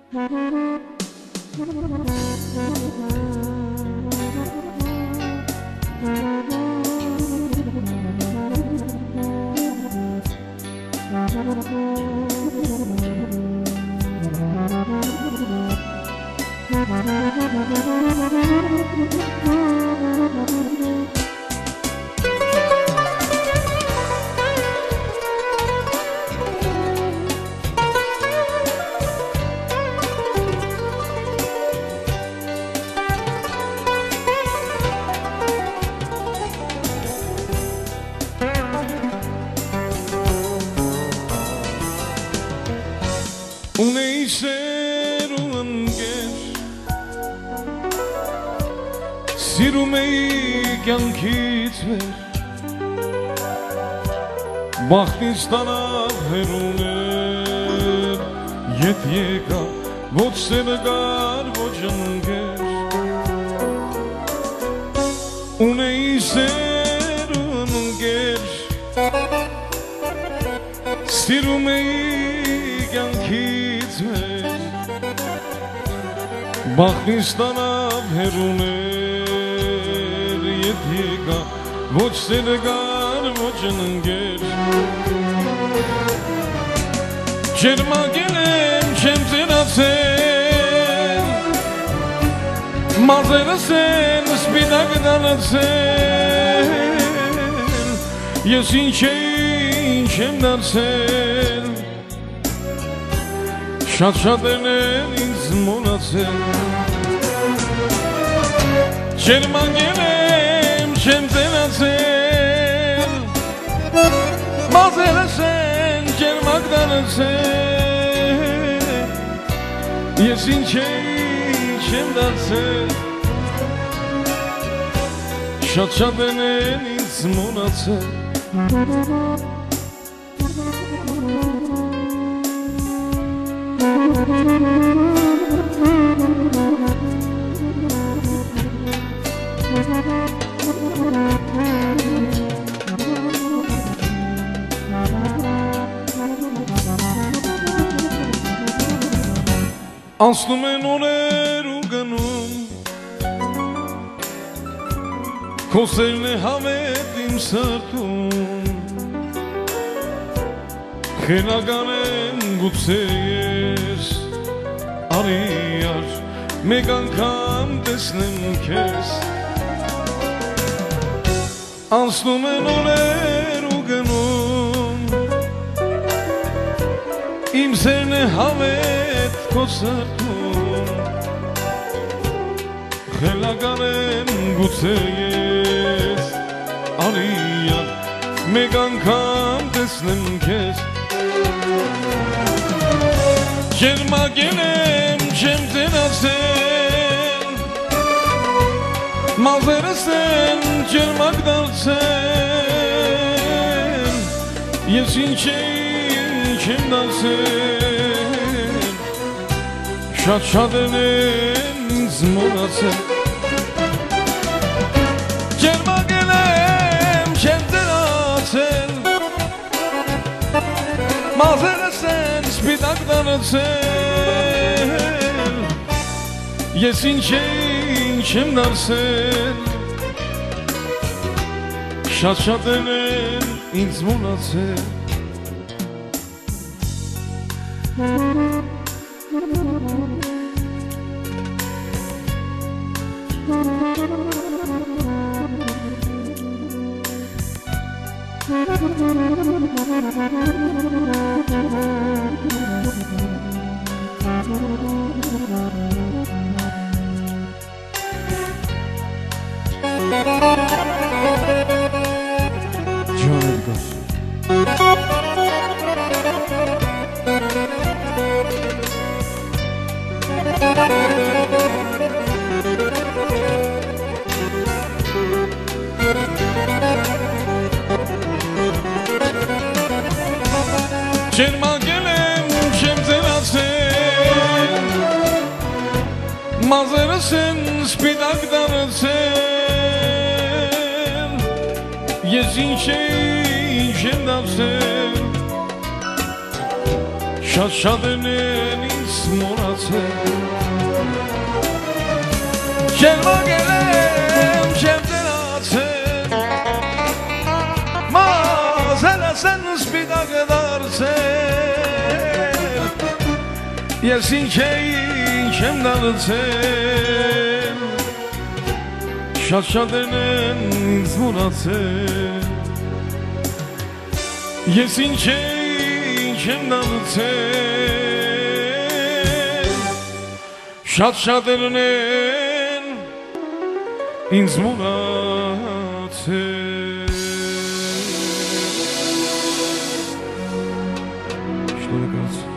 Բախտից տանավ հերուներ, ետ եկա, ոչ սերգար, ոչ ընկեր, ունեի սեր ու ընկեր, սիրում էի կյանքից մեր, բախտից տանավ հերուներ, ետ եկա, ոչ սերգար, ոչ ընկեր, Ջերմագել եմ, չեմ ծերացել, մազերս են սպիտակ դարձել, ես ինչ եմ դարձել, շատ-շատերն են ինձ մոռացել, ջերմագել եմ, չեմ ծերացել, մազերս են ջերմակ դարձել, ես ինչ եմ դարձել, շատ-շատերն են ինձ մոռացել, Անցնում են օրեր ու գնում, քո սերն է հավետ իմ սրտում, խելական եմ գուցե ես, արի ար, մեկ անգամ տեսնեմ քեզ, անցնում են օրեր ու գնում, իմ սերն է հավետ քո սրտում, խելական եմ գուցե ես, արի ար, մեկ անգամ տեսնեմ քեզ, ջերմագել եմ, չեմ ծերացել, մազերս են ջերմակ դարձել, ես ինչ եմ դարձել, շատ-շատերն են ինձ մոռացել, ջերմագել եմ, չեմ ծերացել, մազերս են սպիտակ դարձել, ես ինչ եմ դարձել, շատ-շատերն են ինձ մոռացել, ջերմագել եմ, չեմ ծերացել, մազերս են սպիտակ դարձել, ես ինչ եմ դարձել, շատ-շատերն են ինձ մոռացել, Gelma gelem cemden atı Mazela sen spida kadar ser Yesin keyin kimden atır Şaşadının izmuratı Yesin keyin kimden atır Şaşadının izmuratı İşte öyle kalsın.